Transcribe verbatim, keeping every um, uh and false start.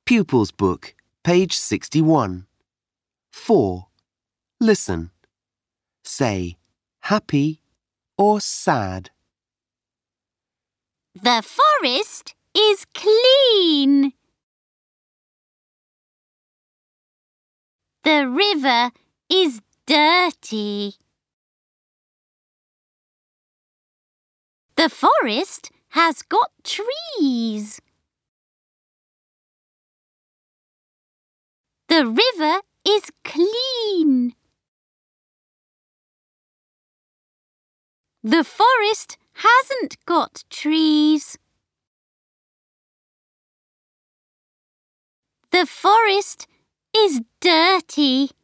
Pupils Book, page sixty-one. four. Listen. Say happy or sad. The forest is clean. The river is dirty. The forest has got trees. The river is clean. The forest hasn't got trees. The forest is dirty.